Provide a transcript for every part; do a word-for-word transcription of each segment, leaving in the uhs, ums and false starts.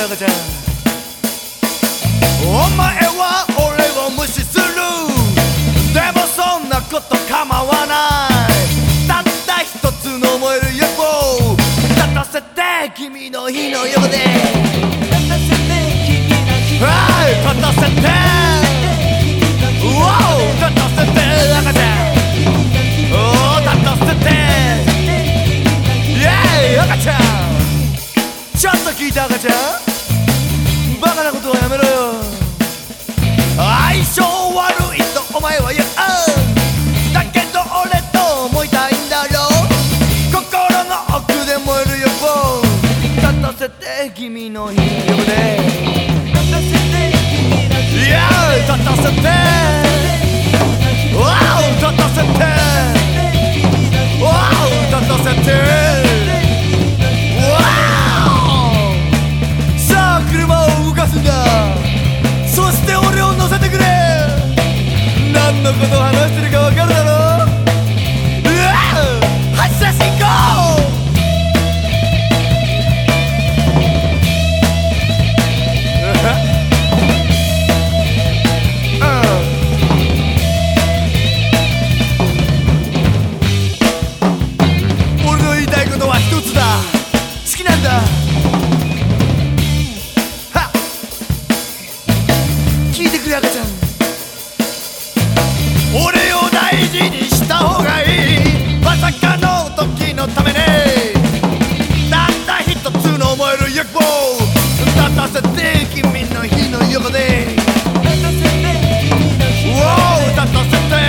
赤ちゃん、お前は俺を無視する。でもそんなこと構わない。たった一つの燃える欲望立たせて君の火の横で、はい立たせて、wow立たせて赤ちゃん、お立たせて、イエーイ赤ちゃん。ちょっと聞いた赤ちゃん、バカなことはやめろよ。相性悪いとお前は言う。だけど俺と思いたいんだろう。心の奥で燃える欲望立たせて君の火の横で、いや立たせて、わお立たせて、わお立たせて、わおさあ車を動かすんだ。そして俺を乗せてくれ。何のことを話してるかわかるだろう。うわ発車進行。俺の言いたいことは一つだ。好きなんだ。はっ聞いてくれ赤ちゃん、俺を大事にした方がいい。まさかの時のためにたった一つの燃える欲望立たせて君の火の横で、wow立たせて、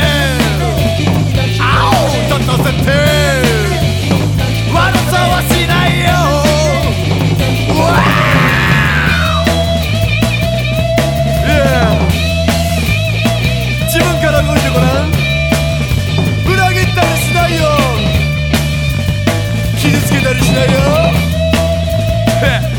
青立たせて、悪さはしないよ。wow自分から動いてごらん。裏切ったりしないよ。傷つけたりしないよ。